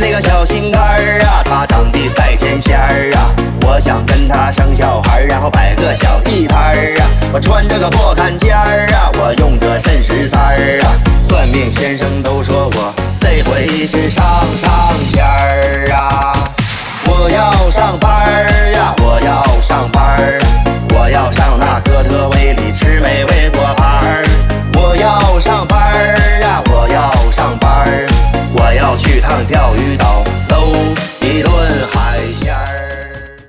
那个小心肝儿啊，他长得赛天仙儿啊，我想跟他生小孩，然后摆个小地摊儿啊。我穿着个破坎肩儿啊，我用着肾13儿啊。算命先生都说我这回是上签儿啊。我要上班儿呀，我要上班儿，我要上那哥特威里吃美味果盘儿。我要上班儿呀，我要上班儿，我要去趟钓鱼岛。